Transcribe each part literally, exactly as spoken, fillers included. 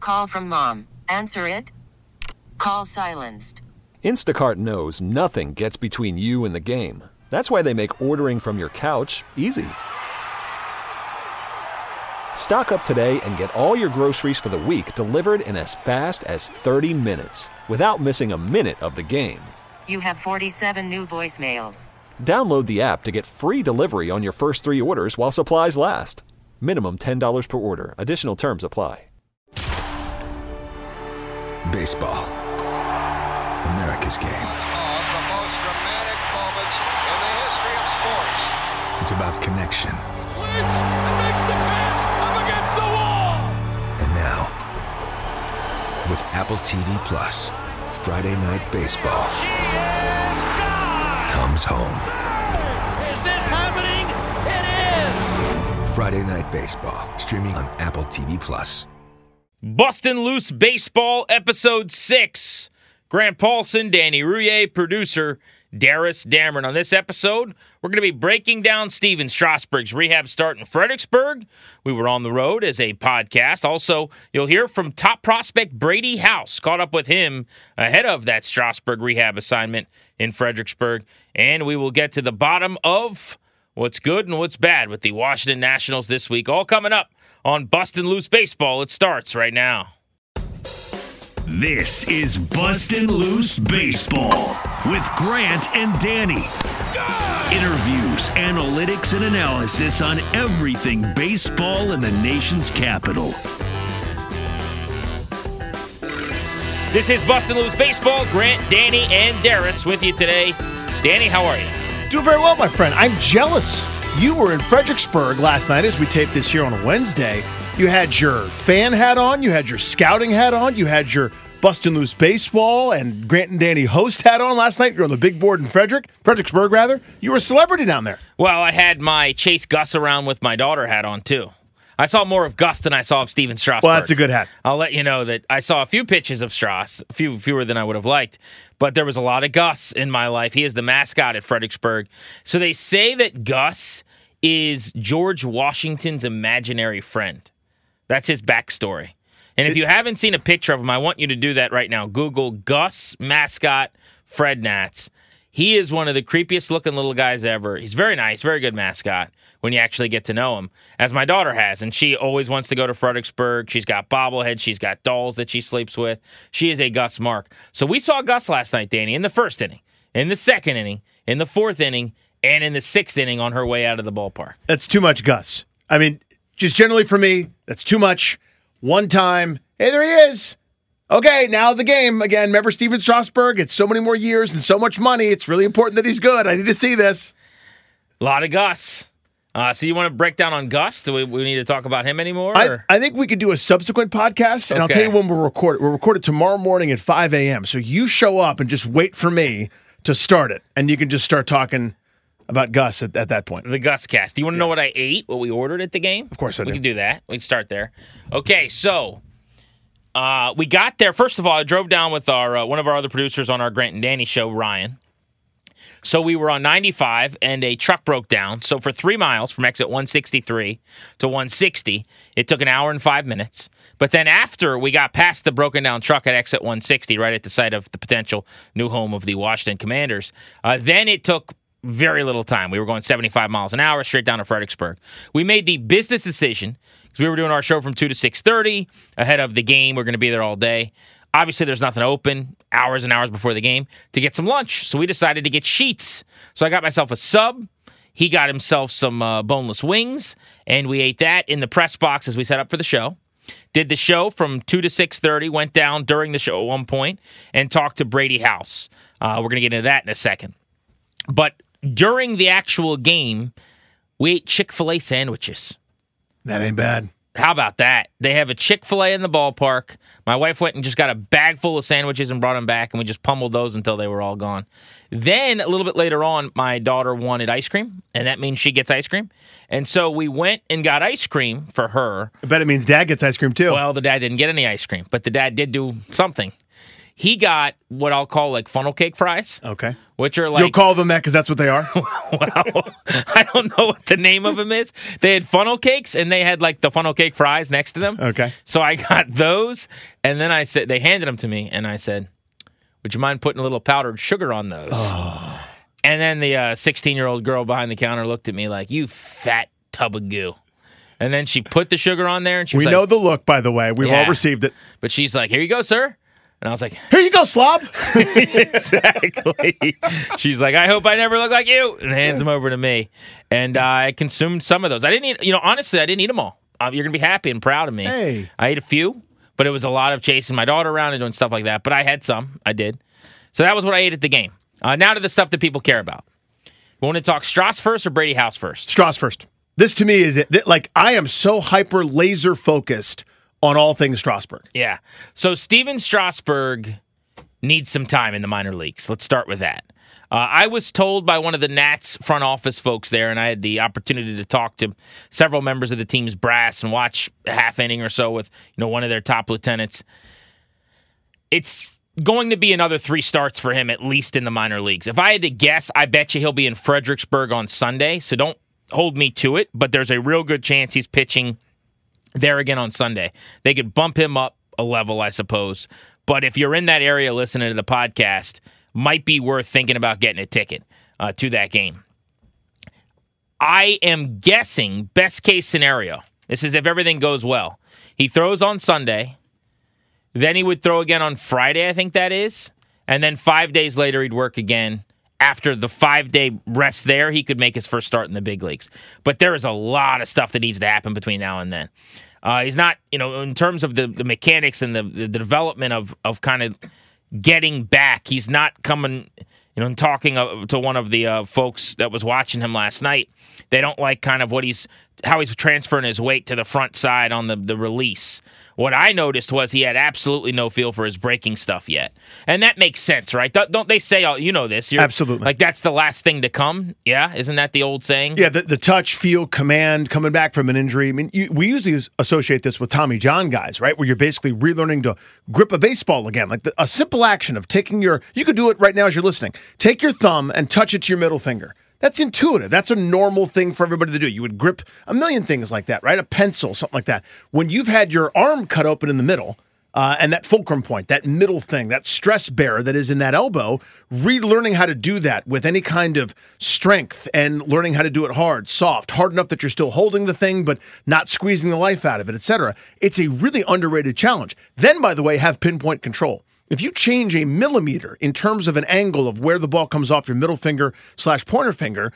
call from mom. Answer it. Call silenced. Instacart knows nothing gets between you and the game. That's why they make ordering from your couch easy. Stock up today and get all your groceries for the week delivered in as fast as thirty minutes without missing a minute of the game. You have forty-seven new voicemails. Download the app to get free delivery on your first three orders while supplies last. Minimum ten dollars per order. Additional terms apply. Baseball. America's game. Of the most dramatic moments in the history of sports. It's about connection. Leaps and makes the catch up against the wall. And now, with Apple T V Plus, Friday Night Baseball She is gone. comes home. Is this happening? It is. Friday Night Baseball, streaming on Apple T V Plus. Bustin' Loose Baseball, Episode six. Grant Paulson, Danny Rouillet, producer Darius Dameron. On this episode, we're going to be breaking down Stephen Strasburg's rehab start in Fredericksburg. We were on the road as a podcast. Also, you'll hear from top prospect Brady House. Caught up with him ahead of that Strasburg rehab assignment in Fredericksburg. And we will get to the bottom of what's good and what's bad with the Washington Nationals this week. All coming up on Bustin' Loose Baseball. It starts right now. This is Bustin' Loose Baseball with Grant and Danny. Interviews, analytics, and analysis on everything baseball in the nation's capital. This is Bustin' Loose Baseball. Grant, Danny, and Darius with you today. Danny, how are you? Doing very well, my friend. I'm jealous. You were in Fredericksburg last night as we taped this here on a Wednesday. You had your fan hat on, you had your scouting hat on, you had your Bustin' Loose Baseball and Grant and Danny host hat on last night. You're on the big board in Frederick, Fredericksburg, rather. You were a celebrity down there. Well, I had my Chase Gus around with my daughter hat on, too. I saw more of Gus than I saw of Stephen Strasburg. Well, that's a good hat. I'll let you know that I saw a few pitches of Strauss, a few fewer than I would have liked, but there was a lot of Gus in my life. He is the mascot at Fredericksburg. So they say that Gus is George Washington's imaginary friend. That's his backstory. And if you haven't seen a picture of him, I want you to do that right now. Google Gus mascot Fred Nats. He is one of the creepiest looking little guys ever. He's very nice, very good mascot when you actually get to know him, as my daughter has. And she always wants to go to Fredericksburg. She's got bobbleheads. She's got dolls that she sleeps with. She is a Gus mark. So we saw Gus last night, Danny, in the first inning, in the second inning, in the fourth inning, and in the sixth inning on her way out of the ballpark. That's too much Gus. I mean, just generally for me, that's too much. One time, hey, there he is. Okay, now the game. Again, remember Stephen Strasburg? It's so many more years and so much money. It's really important that he's good. I need to see this. A lot of Gus. Uh, so you want to break down on Gus? Do we, we need to talk about him anymore? I, I think we could do a subsequent podcast, and Okay. I'll tell you when we'll record it. We'll record it tomorrow morning at five a.m. So you show up and just wait for me to start it, and you can just start talking about Gus at, at that point. The Gus cast. Do you want to know what I ate, what we ordered at the game? Of course I we do. can do that. We can start there. Okay, so uh, we got there. First of all, I drove down with our uh, one of our other producers on our Grant and Danny show, Ryan. So we were on ninety-five, and a truck broke down. So for three miles from exit one sixty-three to one sixty, it took an hour and five minutes. But then after we got past the broken down truck at exit one sixty, right at the site of the potential new home of the Washington Commanders, uh, then it took very little time. We were going seventy-five miles an hour straight down to Fredericksburg. We made the business decision because we were doing our show from two to six thirty ahead of the game. We're going to be there all day. Obviously, there's nothing open hours and hours before the game to get some lunch. So we decided to get Sheets. So I got myself a sub. He got himself some uh, boneless wings, and we ate that in the press box as we set up for the show. Did the show from two to six thirty, went down during the show at one point, and talked to Brady House. Uh, we're going to get into that in a second. But during the actual game, we ate Chick-fil-A sandwiches. That ain't bad. How about that? They have a Chick-fil-A in the ballpark. My wife went and just got a bag full of sandwiches and brought them back, and we just pummeled those until they were all gone. Then, a little bit later on, my daughter wanted ice cream, and that means she gets ice cream. And so we went and got ice cream for her. I bet it means Dad gets ice cream, too. Well, the dad didn't get any ice cream, but the dad did do something. He got what I'll call like funnel cake fries. Okay. Which are like... You'll call them that because that's what they are? Well, I don't know what the name of them is. They had funnel cakes, and they had like the funnel cake fries next to them. Okay. So I got those, and then I said, they handed them to me, and I said, would you mind putting a little powdered sugar on those? Oh. And then the uh, sixteen-year-old girl behind the counter looked at me like, you fat tub of goo. And then she put the sugar on there, and she was we like... know the look, by the way. We've Yeah. all received it. But she's like, here you go, sir. And I was like... Here you go, slob. Exactly. She's like, I hope I never look like you. And hands them over to me. And uh, I consumed some of those. I didn't eat... You know, honestly, I didn't eat them all. Uh, you're going to be happy and proud of me. Hey. I ate a few, but it was a lot of chasing my daughter around and doing stuff like that. But I had some. I did. So that was what I ate at the game. Uh, now to the stuff that people care about. We want to talk Strauss first or Brady House first? Strauss first. This to me is it. Like, I am so hyper laser focused on all things Strasburg. Yeah. So Steven Strasburg needs some time in the minor leagues. Let's start with that. Uh, I was told by one of the Nats front office folks there, and I had the opportunity to talk to several members of the team's brass and watch a half inning or so with, you know, one of their top lieutenants. It's going to be another three starts for him, at least in the minor leagues. If I had to guess, I bet you he'll be in Fredericksburg on Sunday, so don't hold me to it, but there's a real good chance he's pitching there again on Sunday. They could bump him up a level, I suppose. But if you're in that area listening to the podcast, might be worth thinking about getting a ticket uh, to that game. I am guessing, best case scenario, this is if everything goes well. He throws on Sunday, then he would throw again on Friday, I think that is, and then five days later he'd work again. After the five-day rest there, he could make his first start in the big leagues. But there is a lot of stuff that needs to happen between now and then. Uh, he's not, you know, in terms of the, the mechanics and the, the development of of kind of getting back, he's not coming, you know, and talking uh, to one of the uh, folks that was watching him last night. They don't like kind of what he's, how he's transferring his weight to the front side on the, the release. What I noticed was he had absolutely no feel for his breaking stuff yet. And that makes sense, right? Don't they say, oh, you know this. You're, Absolutely. Like, that's the last thing to come? Yeah? Isn't that the old saying? Yeah, the, the touch, feel, command, coming back from an injury. I mean, you, we usually associate this with Tommy John guys, right? Where you're basically relearning to grip a baseball again. Like the, a simple action of taking your, you could do it right now as you're listening. Take your thumb and touch it to your middle finger. That's intuitive. That's a normal thing for everybody to do. You would grip a million things like that, right? A pencil, something like that. When you've had your arm cut open in the middle, uh, and that fulcrum point, that middle thing, that stress bearer that is in that elbow, relearning how to do that with any kind of strength and learning how to do it hard, soft, hard enough that you're still holding the thing but not squeezing the life out of it, et cetera. It's a really underrated challenge. Then, by the way, have pinpoint control. If you change a millimeter in terms of an angle of where the ball comes off your middle finger slash pointer finger,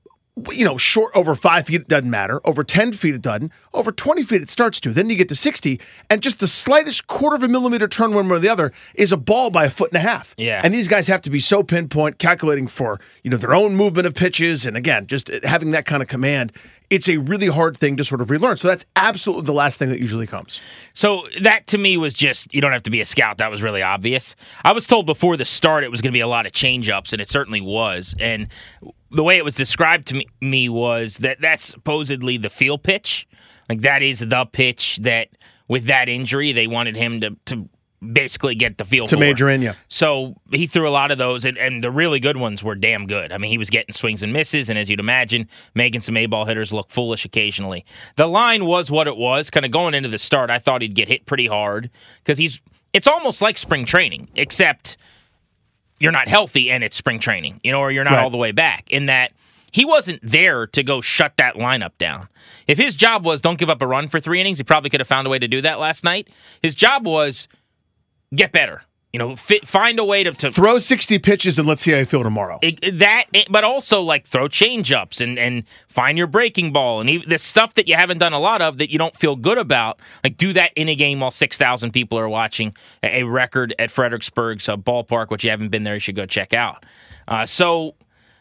you know, short over five feet, it doesn't matter. Over ten feet, it doesn't. Over twenty feet, it starts to. Then you get to sixty, and just the slightest quarter of a millimeter turn one way or the other is a ball by a foot and a half. Yeah. And these guys have to be so pinpoint, calculating for, you know, their own movement of pitches, and again, just having that kind of command. It's a really hard thing to sort of relearn. So that's absolutely the last thing that usually comes. So that to me was just, you don't have to be a scout. That was really obvious. I was told before the start it was going to be a lot of change-ups, and it certainly was. And the way it was described to me, me was that that's supposedly the feel pitch. Like that is the pitch that with that injury they wanted him to, to basically get the feel to for. major in, yeah. So he threw a lot of those, and, and the really good ones were damn good. I mean, he was getting swings and misses, and as you'd imagine, making some A-ball hitters look foolish occasionally. The line was what it was. Kind of going into the start, I thought he'd get hit pretty hard because he's. It's almost like spring training, except you're not healthy and it's spring training, you know, or you're not right. all the way back. In that he wasn't there to go shut that lineup down. If his job was don't give up a run for three innings, he probably could have found a way to do that last night. His job was get better. You know, fit, find a way to, to throw sixty pitches and let's see how you feel tomorrow. It, that, it, but also like throw change-ups and, and find your breaking ball and even the stuff that you haven't done a lot of that you don't feel good about. Like do that in a game while six thousand people are watching a record at Fredericksburg's uh, ballpark, which you haven't been there, you should go check out. Uh, so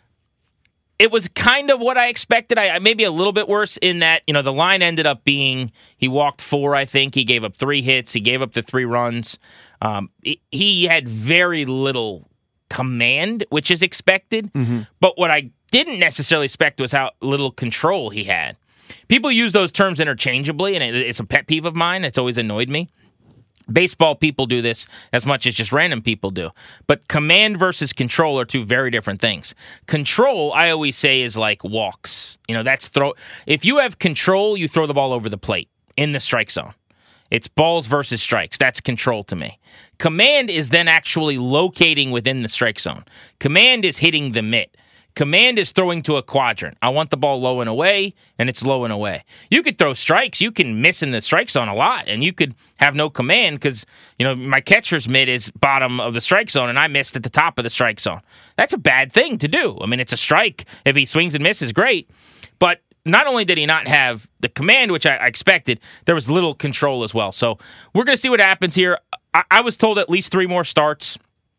it was kind of what I expected. I, I maybe a little bit worse in that, you know, the line ended up being he walked four, I think. He gave up three hits. He gave up the three runs. Um, he had very little command, which is expected. Mm-hmm. But what I didn't necessarily expect was how little control he had. People use those terms interchangeably, and it, it's a pet peeve of mine. It's always annoyed me. Baseball people do this as much as just random people do. But command versus control are two very different things. Control, I always say, is like walks. You know, that's throw. If you have control, you throw the ball over the plate in the strike zone. It's balls versus strikes. That's control to me. Command is then actually locating within the strike zone. Command is hitting the mitt. Command is throwing to a quadrant. I want the ball low and away, and it's low and away. You could throw strikes. You can miss in the strike zone a lot, and you could have no command because, you know, my catcher's mitt is bottom of the strike zone, and I missed at the top of the strike zone. That's a bad thing to do. I mean, it's a strike. If he swings and misses, great. But not only did he not have the command, which I, I expected, there was little control as well. So we're going to see what happens here. I, I was told at least three more starts.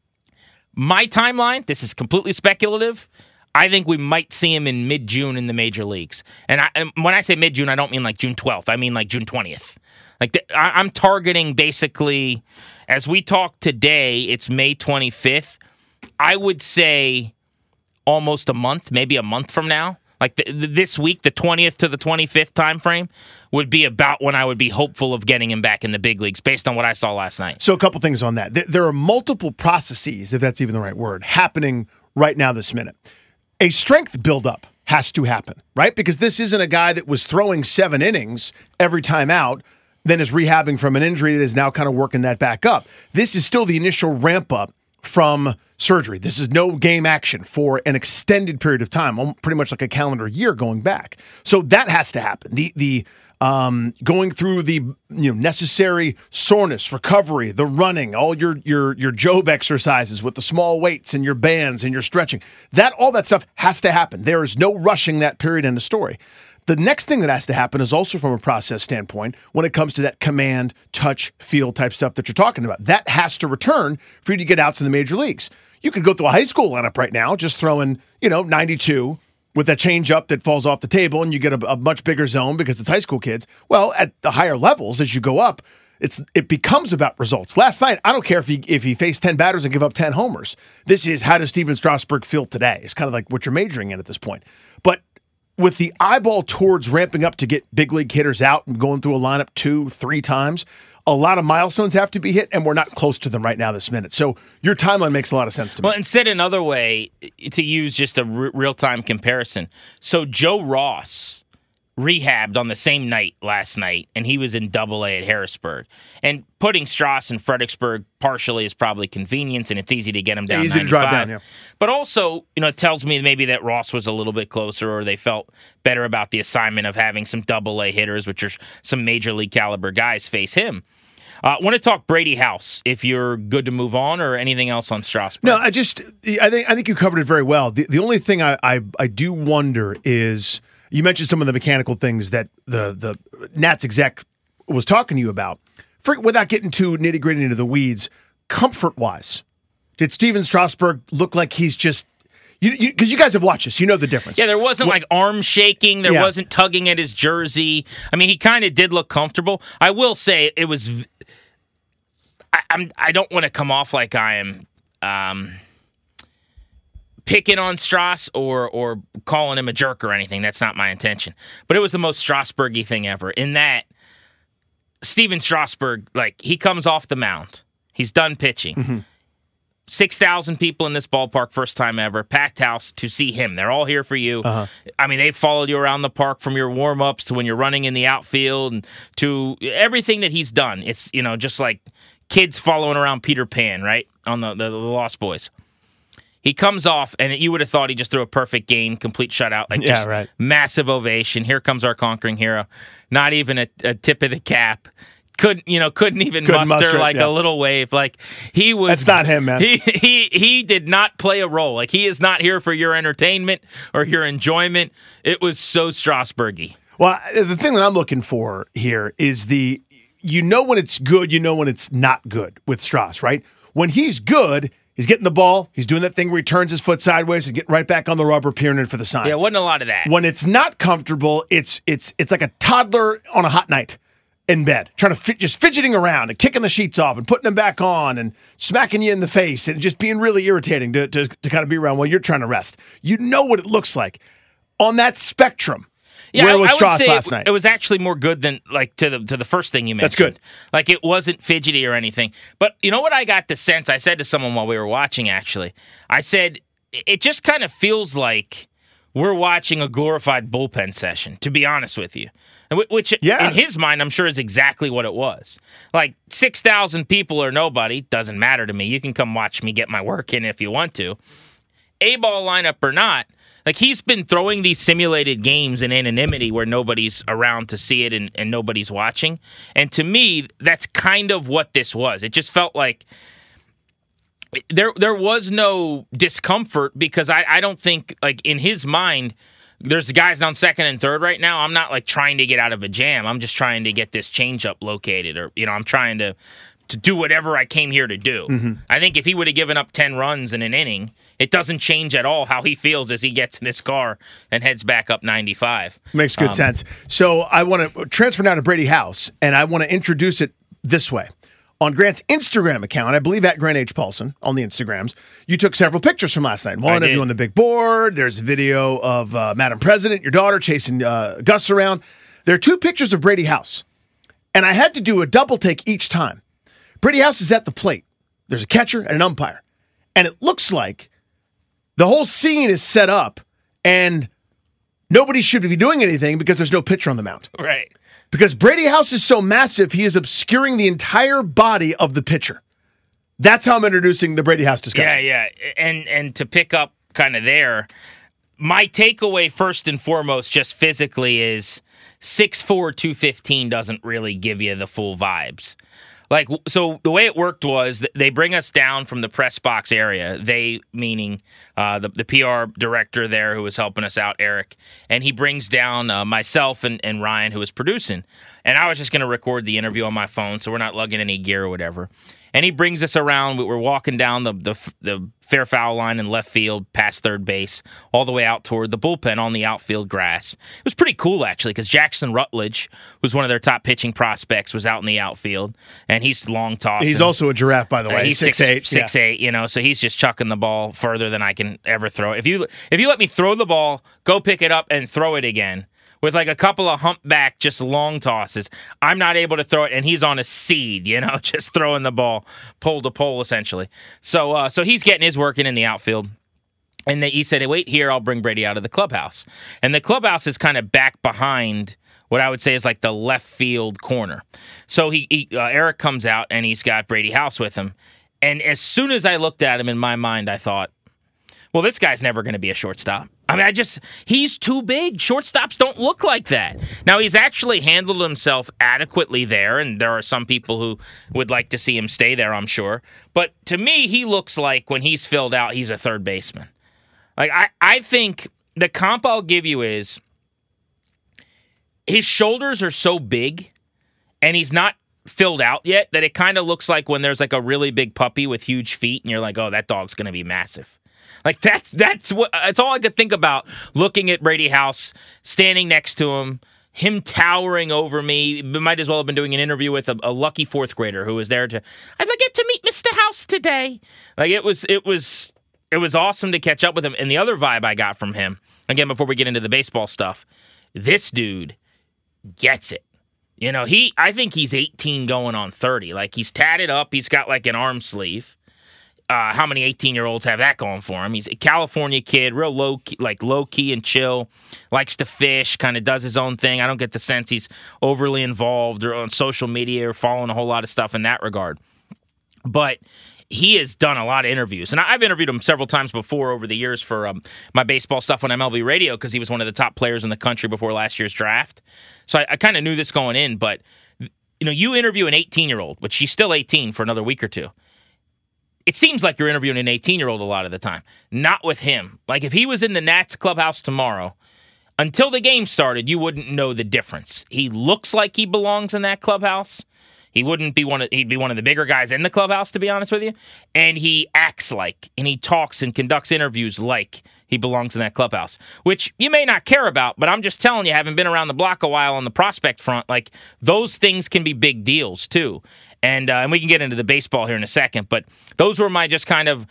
My timeline, this is completely speculative, I think we might see him in mid-June in the major leagues. And, I, and when I say mid-June, I don't mean like June twelfth. I mean like June twentieth. Like the, I, I'm targeting basically, as we talk today, it's May twenty-fifth. I would say almost a month, maybe a month from now. Like the, the, this week, the twentieth to the twenty-fifth time frame would be about when I would be hopeful of getting him back in the big leagues based on what I saw last night. So a couple things on that. There, there are multiple processes, if that's even the right word, happening right now this minute. A strength buildup has to happen, right? Because this isn't a guy that was throwing seven innings every time out, then is rehabbing from an injury that is now kind of working that back up. This is still the initial ramp up from surgery. This is no game action for an extended period of time, pretty much like a calendar year going back. So that has to happen. The the um, going through the you know necessary soreness, recovery, the running, all your your your Job exercises with the small weights and your bands and your stretching. That all that stuff has to happen. There is no rushing that period in the story. The next thing that has to happen is also from a process standpoint when it comes to that command, touch, feel type stuff that you're talking about. That has to return for you to get out to the major leagues. You could go through a high school lineup right now, just throwing, you know, ninety-two with a changeup that falls off the table and you get a, a much bigger zone because it's high school kids. Well, at the higher levels, as you go up, it's it becomes about results. Last night, I don't care if he if he faced ten batters and give up ten homers. This is how does Steven Strasburg feel today? It's kind of like what you're majoring in at this point. But with the eyeball towards ramping up to get big league hitters out and going through a lineup two, three times, a lot of milestones have to be hit, and we're not close to them right now this minute. So your timeline makes a lot of sense to me. Well, and said another way, to use just a r- real-time comparison. So Joe Ross rehabbed on the same night last night, and he was in Double A at Harrisburg. And putting Strauss in Fredericksburg partially is probably convenience, and it's easy to get him down. Easy to drive down, yeah. But also, you know, it tells me maybe that Ross was a little bit closer, or they felt better about the assignment of having some Double A hitters, which are some major league caliber guys, face him. I uh, want to talk Brady House, if you're good to move on, or anything else on Strasburg. No, I just I think I think you covered it very well. The the only thing I I, I do wonder is, you mentioned some of the mechanical things that the the Nats exec was talking to you about. For, without getting too nitty gritty into the weeds, comfort wise, did Steven Strasburg look like he's just? Because you, you, you guys have watched this, you know the difference. Yeah, there wasn't what, like arm shaking. There yeah. wasn't tugging at his jersey. I mean, he kind of did look comfortable. I will say it was. I, I'm. I don't want to come off like I am. Um, picking on Strauss or or calling him a jerk or anything. That's not my intention. But it was the most Strasburg-y thing ever. In that, Steven Strasburg, like, he comes off the mound. He's done pitching. Mm-hmm. six thousand people in this ballpark, first time ever. Packed house to see him. They're all here for you. Uh-huh. I mean, they've followed you around the park from your warm-ups to when you're running in the outfield and to everything that he's done. It's, you know, just like kids following around Peter Pan, right, on the, the, the Lost Boys. He comes off, and you would have thought he just threw a perfect game, complete shutout, like yeah, just right. massive ovation. Here comes our conquering hero. Not even a, a tip of the cap. Couldn't you know? Couldn't even couldn't muster, muster like yeah. a little wave. Like he was. That's not him, man. He he he did not play a role. Like he is not here for your entertainment or your enjoyment. It was so Strasburg-y. Well, the thing that I'm looking for here is the you know when it's good, you know when it's not good with Strauss, right? When he's good, he's getting the ball, he's doing that thing where he turns his foot sideways and getting right back on the rubber, peering in for the sign. Yeah, wasn't a lot of that. When it's not comfortable, it's it's it's like a toddler on a hot night in bed, trying to fit, just fidgeting around and kicking the sheets off and putting them back on and smacking you in the face and just being really irritating to, to, to kind of be around while you're trying to rest. You know what it looks like on that spectrum. Yeah, Where I, was I would Strauss say last it, night? It was actually more good than like to the to the first thing you mentioned. That's good. Like it wasn't fidgety or anything. But you know what? I got the sense. I said to someone while we were watching. Actually, I said it just kind of feels like we're watching a glorified bullpen session. To be honest with you. Which, yeah. in his mind, I'm sure is exactly what it was. Like, six thousand people or nobody, doesn't matter to me. You can come watch me get my work in if you want to. A-ball lineup or not, like, he's been throwing these simulated games in anonymity where nobody's around to see it and, and nobody's watching. And to me, that's kind of what this was. It just felt like there, there was no discomfort because I, I don't think, like, in his mind, there's guys on second and third right now. I'm not like trying to get out of a jam. I'm just trying to get this changeup located, or you know, I'm trying to to do whatever I came here to do. Mm-hmm. I think if he would have given up ten runs in an inning, it doesn't change at all how he feels as he gets in his car and heads back up ninety-five. Makes good um, sense. So I want to transfer now to Brady House, and I want to introduce it this way. On Grant's Instagram account, I believe at Grant H. Paulson on the Instagrams, you took several pictures from last night. One of you on the big board. There's a video of uh, Madam President, your daughter, chasing uh, Gus around. There are two pictures of Brady House, and I had to do a double take each time. Brady House is at the plate. There's a catcher and an umpire, and it looks like the whole scene is set up, and nobody should be doing anything because there's no pitcher on the mound. Right. Because Brady House is so massive, he is obscuring the entire body of the pitcher. That's how I'm introducing the Brady House discussion. Yeah, yeah. And and to pick up kind of there, my takeaway first and foremost, just physically, is six four, two fifteen doesn't really give you the full vibes. Like, so the way it worked was that they bring us down from the press box area, they meaning uh, the, the P R director there who was helping us out, Eric, and he brings down uh, myself and, and Ryan, who was producing. And I was just going to record the interview on my phone, so we're not lugging any gear or whatever. And he brings us around. We're walking down the, the the fair foul line in left field, past third base, all the way out toward the bullpen on the outfield grass. It was pretty cool, actually, because Jackson Rutledge, who's one of their top pitching prospects, was out in the outfield, and he's long tossing. He's also a giraffe, by the way. Uh, he's six six eight, six yeah. eight, you know, so he's just chucking the ball further than I can ever throw it. If you if you let me throw the ball, go pick it up, and throw it again, with like a couple of humpback, just long tosses, I'm not able to throw it, and he's on a seed, you know, just throwing the ball pole to pole, essentially. So uh, so he's getting his work in in the outfield. And then he said, hey, wait here, I'll bring Brady out of the clubhouse. And the clubhouse is kind of back behind what I would say is like the left field corner. So he, he uh, Eric comes out, and he's got Brady House with him. And as soon as I looked at him, in my mind, I thought, well, this guy's never going to be a shortstop. I mean, I just, he's too big. Shortstops don't look like that. Now, he's actually handled himself adequately there, and there are some people who would like to see him stay there, I'm sure. But to me, he looks like when he's filled out, he's a third baseman. Like, I, I think the comp I'll give you is his shoulders are so big, and he's not filled out yet, that it kind of looks like when there's like a really big puppy with huge feet, and you're like, oh, that dog's going to be massive. Like, that's that's what that's all I could think about looking at Brady House, standing next to him, him towering over me. Might as well have been doing an interview with a, a lucky fourth grader who was there to, I'd like get to meet Mister House today. Like, it was it was it was awesome to catch up with him. And the other vibe I got from him, again, before we get into the baseball stuff, this dude gets it. You know, he I think he's eighteen going on thirty. Like, he's tatted up, he's got like an arm sleeve. Uh, how many eighteen-year-olds have that going for him? He's a California kid, real low, key, like low-key and chill, likes to fish, kind of does his own thing. I don't get the sense he's overly involved or on social media or following a whole lot of stuff in that regard. But he has done a lot of interviews. And I've interviewed him several times before over the years for um, my baseball stuff on M L B Radio because he was one of the top players in the country before last year's draft. So I, I kind of knew this going in. But, you know, you interview an eighteen-year-old, which she's still eighteen for another week or two. It seems like you're interviewing an eighteen-year-old a lot of the time. Not with him. Like, if he was in the Nats clubhouse tomorrow, until the game started, you wouldn't know the difference. He looks like he belongs in that clubhouse. He wouldn't be one of, he'd be one of the bigger guys in the clubhouse, to be honest with you. And he acts like, and he talks and conducts interviews like he belongs in that clubhouse, which you may not care about, but I'm just telling you, having been around the block a while on the prospect front, like, those things can be big deals, too. And uh, and we can get into the baseball here in a second, but those were my just kind of,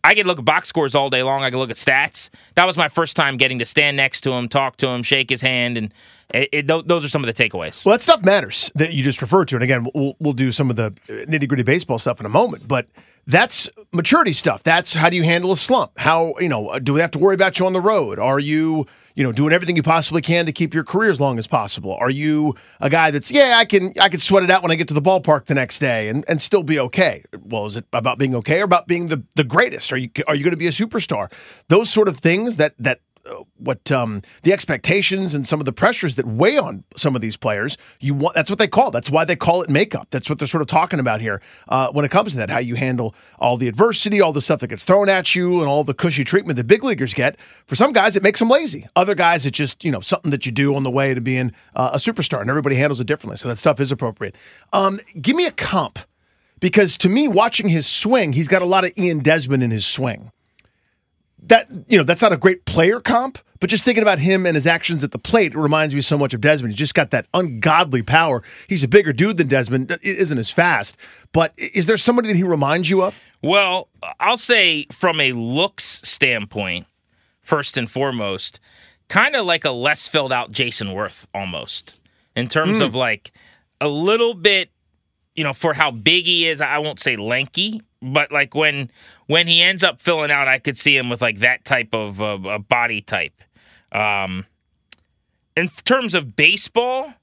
I could look at box scores all day long. I could look at stats. That was my first time getting to stand next to him, talk to him, shake his hand, and it, it, th- those are some of the takeaways. Well, that stuff matters that you just referred to. And again, we'll, we'll do some of the nitty-gritty baseball stuff in a moment, but that's maturity stuff. That's how do you handle a slump? How, you know, do we have to worry about you on the road? Are you, you know, doing everything you possibly can to keep your career as long as possible? Are you a guy that's, yeah, I can I can sweat it out when I get to the ballpark the next day and, and still be okay? Well, is it about being okay or about being the, the greatest? Are you are you going to be a superstar? Those sort of things that that uh, what um, the expectations and some of the pressures that weigh on some of these players, you want that's what they call. That's why they call it makeup. That's what they're sort of talking about here uh, when it comes to that, how you handle all the adversity, all the stuff that gets thrown at you, and all the cushy treatment that big leaguers get. For some guys, it makes them lazy. Other guys, it's just, you know, something that you do on the way to being uh, a superstar, and everybody handles it differently. So that stuff is appropriate. Um, give me a comp, because to me, watching his swing, he's got a lot of Ian Desmond in his swing. That, you know, that's not a great player comp, but just thinking about him and his actions at the plate, it reminds me so much of Desmond. He's just got that ungodly power. He's a bigger dude than Desmond, isn't as fast. But is there somebody that he reminds you of? Well, I'll say from a looks standpoint, first and foremost, kind of like a less filled out Jason Worth almost, in terms mm. of like a little bit, you know, for how big he is. I won't say lanky, but like when when he ends up filling out, I could see him with like that type of uh, body type. Um, in terms of baseball,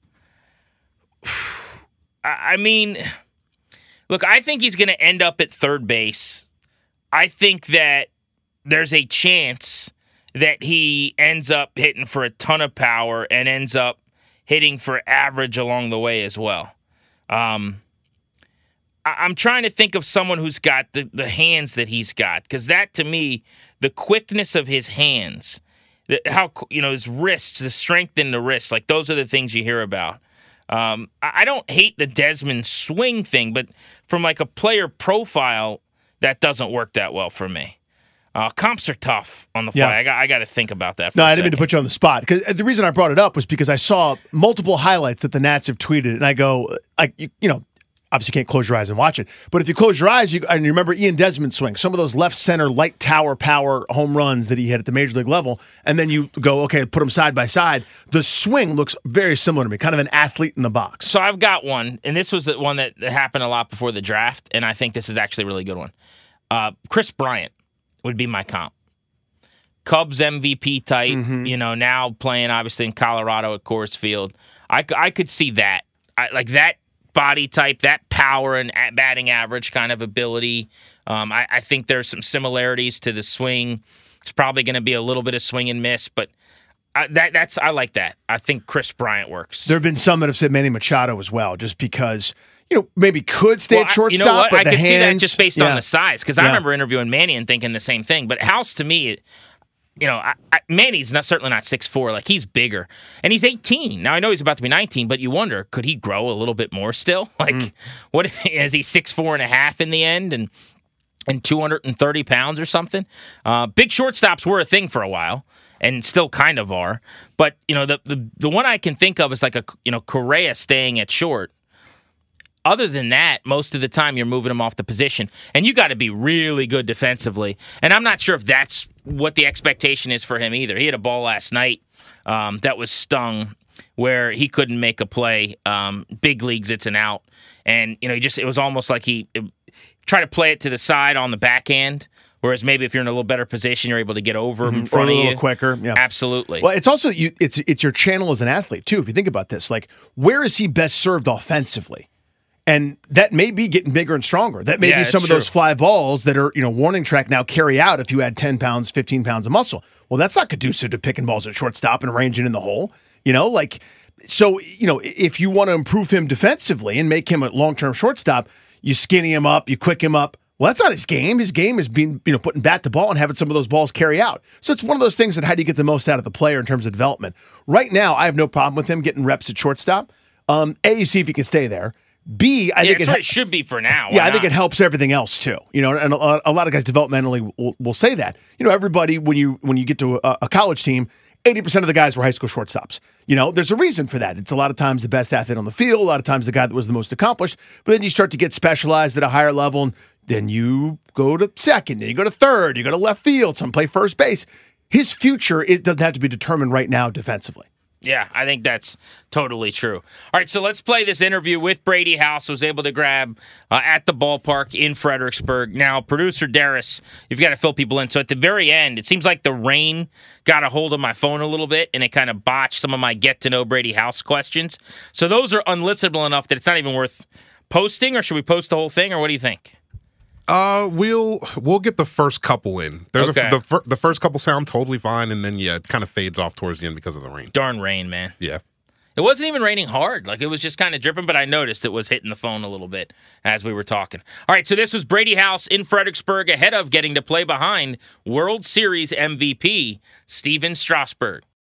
I mean, look, I think he's going to end up at third base. I think that there's a chance that he ends up hitting for a ton of power and ends up hitting for average along the way as well. Um, I- I'm trying to think of someone who's got the, the hands that he's got, because that, to me, the quickness of his hands, the, how, you know, his wrists, the strength in the wrists, like those are the things you hear about. Um, I, I don't hate the Desmond swing thing, but from like a player profile, that doesn't work that well for me. Uh, comps are tough on the fly. Yeah. I got I got to think about that for No, a I didn't mean to second. put you on the spot. Because the reason I brought it up was because I saw multiple highlights that the Nats have tweeted, and I go, like, you, you know, obviously you can't close your eyes and watch it, but if you close your eyes, you and you remember Ian Desmond's swing, some of those left center light tower power home runs that he had at the major league level, and then you go, okay, put them side by side. The swing looks very similar to me, kind of an athlete in the box. So I've got one, and this was the one that happened a lot before the draft, and I think this is actually a really good one. Uh, Chris Bryant would be my comp. Cubs M V P type, mm-hmm. you know, now playing obviously in Colorado at Coors Field. I, I could see that. I, like that body type, that power and batting average kind of ability. Um, I, I think there's some similarities to the swing. It's probably going to be a little bit of swing and miss, but I, that that's I like that. I think Chris Bryant works. There have been some that have said Manny Machado as well, just because, you know, maybe could stay well, at shortstop, you know what? but I the could hands, see that just based yeah. on the size, because yeah. I remember interviewing Manny and thinking the same thing. But House, to me, you know, I, I, Manny's not certainly not six foot four. Like, he's bigger. And he's eighteen. Now, I know he's about to be nineteen, but you wonder, could he grow a little bit more still? Like, mm. what if, is he six foot four and a half in the end and and two hundred thirty pounds or something? Uh, big shortstops were a thing for a while and still kind of are. But, you know, the, the, the one I can think of is like, a you know, Correa staying at short. Other than that, most of the time you're moving him off the position, and you got to be really good defensively. And I'm not sure if that's what the expectation is for him either. He had a ball last night um, that was stung where he couldn't make a play. Um, big leagues, it's an out, and you know, he just it was almost like he it, tried to play it to the side on the backhand. Whereas maybe if you're in a little better position, you're able to get over him in front or a of little you. quicker. Yeah, absolutely. Well, it's also you. It's it's your channel as an athlete too. If you think about this, like where is he best served offensively? And that may be getting bigger and stronger. That may yeah, be some of true. those fly balls that are, you know, warning track now carry out if you add ten pounds, fifteen pounds of muscle. Well, that's not conducive to picking balls at shortstop and arranging in the hole. You know, like, so, you know, if you want to improve him defensively and make him a long-term shortstop, you skinny him up, you quick him up. Well, that's not his game. His game is being, you know, putting bat to ball and having some of those balls carry out. So it's one of those things that how do you get the most out of the player in terms of development? Right now, I have no problem with him getting reps at shortstop. Um, A, you see if he can stay there. B, I yeah, think that's it, what it should be for now. Why yeah, I not? think it helps everything else too. You know, and a, a lot of guys developmentally will, will say that. You know, everybody when you when you get to a, a college team, eighty percent of the guys were high school shortstops. You know, there's a reason for that. It's a lot of times the best athlete on the field, a lot of times the guy that was the most accomplished. But then you start to get specialized at a higher level, and then you go to second, then you go to third, you go to left field, some play first base. His future is, doesn't have to be determined right now defensively. Yeah, I think that's totally true. All right, so let's play this interview with Brady House. Was able to grab uh, at the ballpark in Fredericksburg. Now, producer Darius, you've got to fill people in. So at the very end, it seems like the rain got a hold of my phone a little bit, and it kind of botched some of my get to know Brady House questions. So those are unlistenable enough that it's not even worth posting, or should we post the whole thing, or what do you think? Uh, we'll we'll get the first couple in. There's Okay. a, the fir- the first couple sound totally fine, and then yeah, it kind of fades off towards the end because of the rain. Darn rain, man. Yeah, It wasn't even raining hard. Like, it was just kind of dripping, but I noticed it was hitting the phone a little bit as we were talking. All right, so this was Brady House in Fredericksburg ahead of getting to play behind World Series M V P Steven Strasburg.